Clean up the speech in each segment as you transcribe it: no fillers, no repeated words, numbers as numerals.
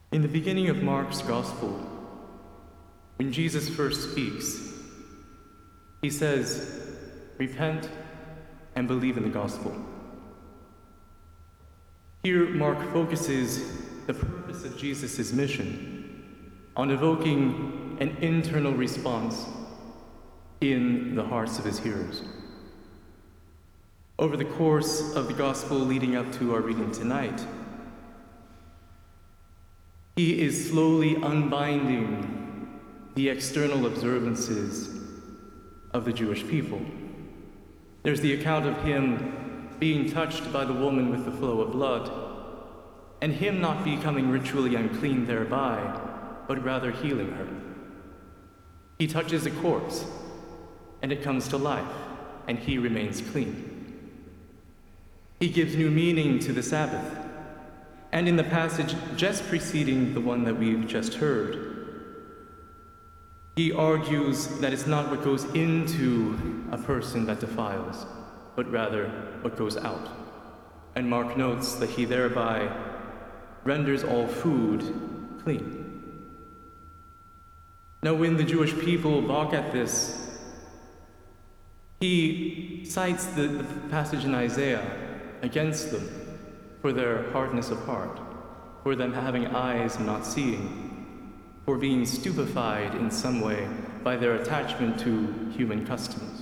In the beginning of Mark's Gospel, when Jesus first speaks, he says, "Repent and believe in the gospel." Here, Mark focuses the purpose of Jesus' mission on evoking an internal response in the hearts of his hearers. Over the course of the gospel leading up to our reading tonight, he is slowly unbinding the external observances of the Jewish people. There's the account of him being touched by the woman with the flow of blood, and him not becoming ritually unclean thereby, but rather healing her. He touches a corpse, and it comes to life, and he remains clean. He gives new meaning to the Sabbath. And in the passage just preceding the one that we've just heard, he argues that it's not what goes into a person that defiles, but rather what goes out. And Mark notes that he thereby renders all food clean. Now, when the Jewish people balk at this, he cites the passage in Isaiah against them for their hardness of heart, for them having eyes and not seeing, for being stupefied in some way by their attachment to human customs.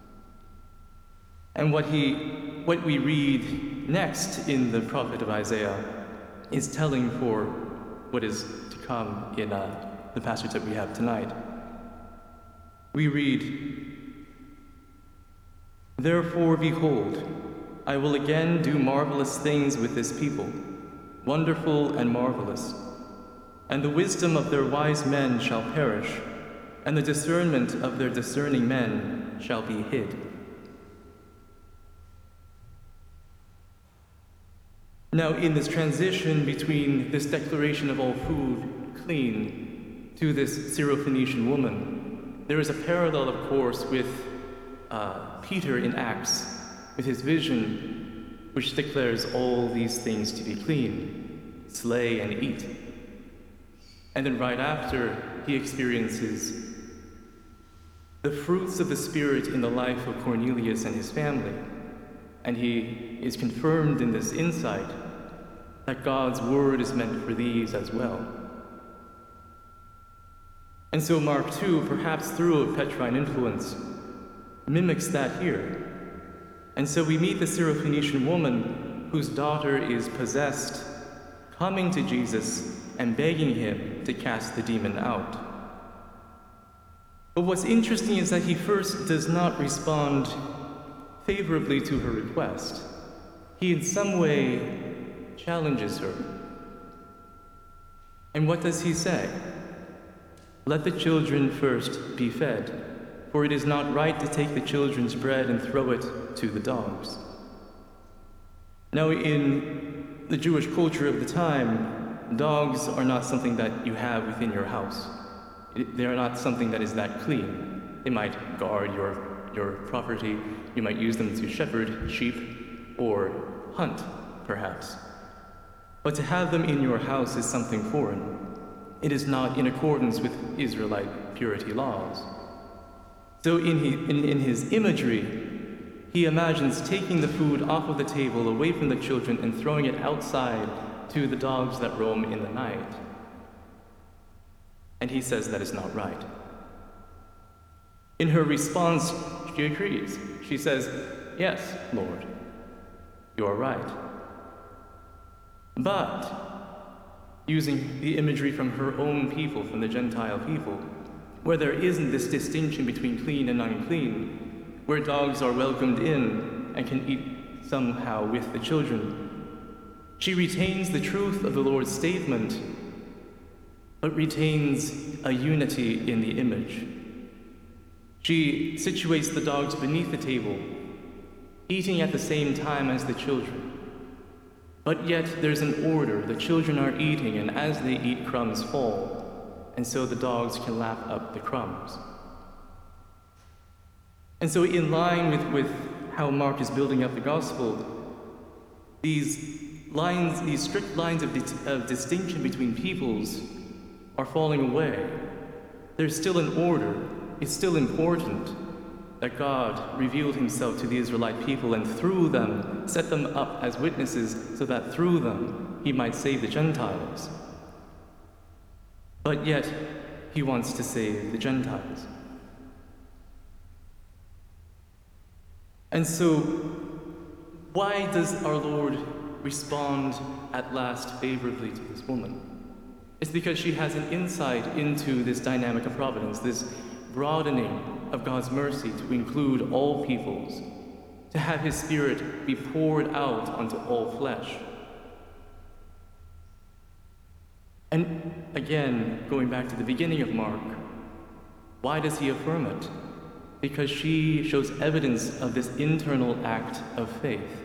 And what we read next in the prophet of Isaiah is telling for what is to come in the passage that we have tonight. We read, "Therefore, behold, I will again do marvelous things with this people, wonderful and marvelous. And the wisdom of their wise men shall perish, and the discernment of their discerning men shall be hid." Now, in this transition between this declaration of all food clean to this Syrophoenician woman, there is a parallel, of course, with Peter in Acts, with his vision, which declares all these things to be clean, slay and eat. And then right after, he experiences the fruits of the Spirit in the life of Cornelius and his family. And he is confirmed in this insight that God's word is meant for these as well. And so Mark too, perhaps through a Petrine influence, mimics that here. And so we meet the Syrophoenician woman whose daughter is possessed, coming to Jesus and begging him to cast the demon out. But what's interesting is that he first does not respond favorably to her request. He in some way challenges her. And what does he say? "Let the children first be fed. For it is not right to take the children's bread and throw it to the dogs." Now, in the Jewish culture of the time, dogs are not something that you have within your house. They are not something that is that clean. They might guard your property. You might use them to shepherd sheep or hunt, perhaps. But to have them in your house is something foreign. It is not in accordance with Israelite purity laws. So in his imagery, he imagines taking the food off of the table, away from the children, and throwing it outside to the dogs that roam in the night. And he says that is not right. In her response, she agrees. She says, "Yes, Lord, you are right." But, using the imagery from her own people, from the Gentile people, where there isn't this distinction between clean and unclean, where dogs are welcomed in and can eat somehow with the children, she retains the truth of the Lord's statement, but retains a unity in the image. She situates the dogs beneath the table, eating at the same time as the children. But yet there's an order. The children are eating, and as they eat, crumbs fall. And so the dogs can lap up the crumbs. And so in line with how Mark is building up the gospel, these these strict lines of distinction between peoples are falling away. There's still an order. It's still important that God revealed himself to the Israelite people and through them set them up as witnesses so that through them he might save the Gentiles. But yet, he wants to save the Gentiles. And so, why does our Lord respond at last favorably to this woman? It's because she has an insight into this dynamic of providence, this broadening of God's mercy to include all peoples, to have his Spirit be poured out onto all flesh. And again, going back to the beginning of Mark, why does he affirm it? Because she shows evidence of this internal act of faith.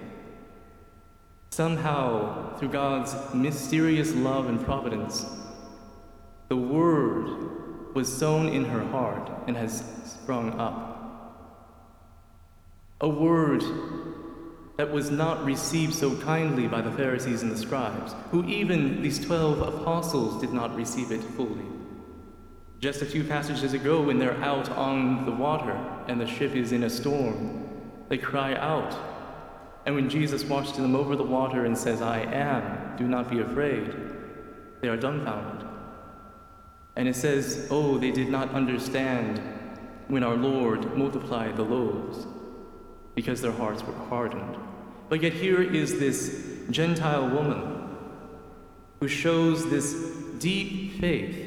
Somehow, through God's mysterious love and providence, the Word was sown in her heart and has sprung up. A word that was not received so kindly by the Pharisees and the scribes, who even these 12 apostles did not receive it fully. Just a few passages ago, when they're out on the water and the ship is in a storm, they cry out. And when Jesus walks to them over the water and says, "I am, do not be afraid," they are dumbfounded. And it says, oh, they did not understand when our Lord multiplied the loaves, because their hearts were hardened. But yet here is this Gentile woman who shows this deep faith.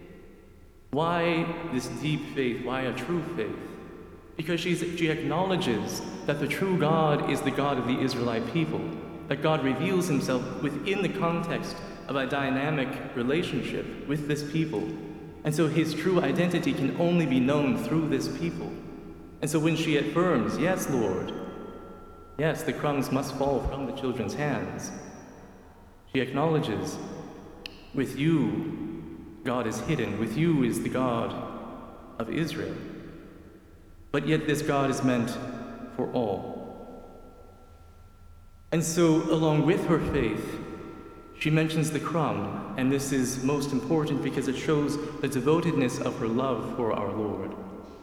Why this deep faith? Why a true faith? Because she acknowledges that the true God is the God of the Israelite people, that God reveals himself within the context of a dynamic relationship with this people. And so his true identity can only be known through this people. And so when she affirms, "Yes, Lord, yes, the crumbs must fall from the children's hands," she acknowledges, with you, God is hidden. With you is the God of Israel. But yet this God is meant for all. And so, along with her faith, she mentions the crumb, and this is most important because it shows the devotedness of her love for our Lord.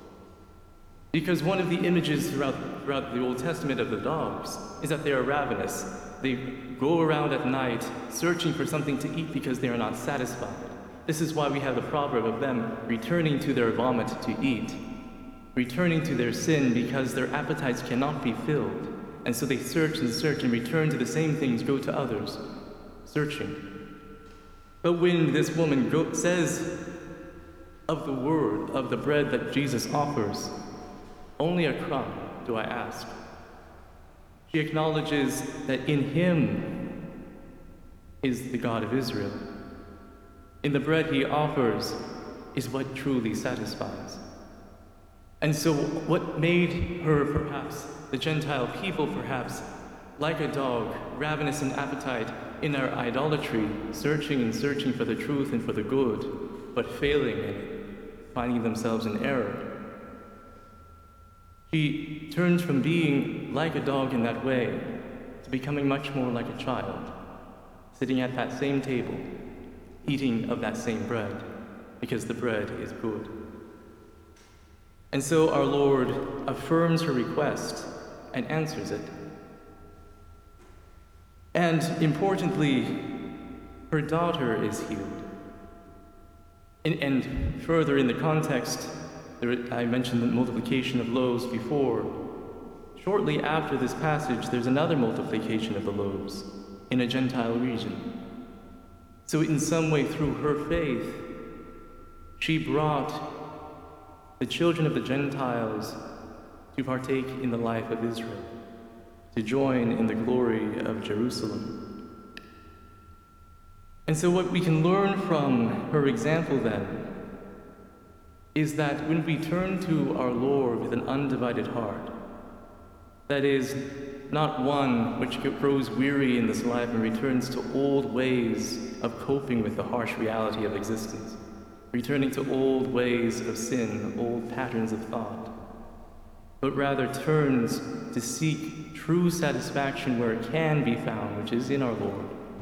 Because one of the images throughout the Old Testament of the dogs is that they are ravenous. They go around at night searching for something to eat because they are not satisfied. This is why we have the proverb of them returning to their vomit to eat, returning to their sin because their appetites cannot be filled. And so they search and return to the same things, go to others, searching. But when this woman says of the word, of the bread that Jesus offers, "Only a crumb do I ask," she acknowledges that in him is the God of Israel. In the bread he offers is what truly satisfies. And so what made her perhaps, the Gentile people perhaps, like a dog, ravenous in appetite in our idolatry, searching and searching for the truth and for the good, but failing and finding themselves in error. She turns from being like a dog in that way to becoming much more like a child, sitting at that same table, eating of that same bread, because the bread is good. And so our Lord affirms her request and answers it. And importantly, her daughter is healed. And further in the context, I mentioned the multiplication of loaves before. Shortly after this passage, there's another multiplication of the loaves in a Gentile region. So in some way, through her faith, she brought the children of the Gentiles to partake in the life of Israel, to join in the glory of Jerusalem. And so what we can learn from her example then is that when we turn to our Lord with an undivided heart, that is, not one which grows weary in this life and returns to old ways of coping with the harsh reality of existence, returning to old ways of sin, old patterns of thought. but rather turns to seek true satisfaction where it can be found, which is in our Lord,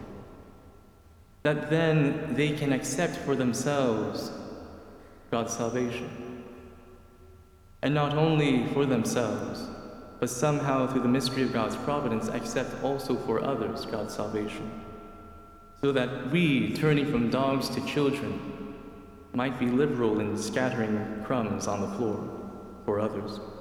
that then they can accept for themselves God's salvation. And not only for themselves, but somehow through the mystery of God's providence, accept also for others God's salvation, so that we, turning from dogs to children, might be liberal in scattering crumbs on the floor for others.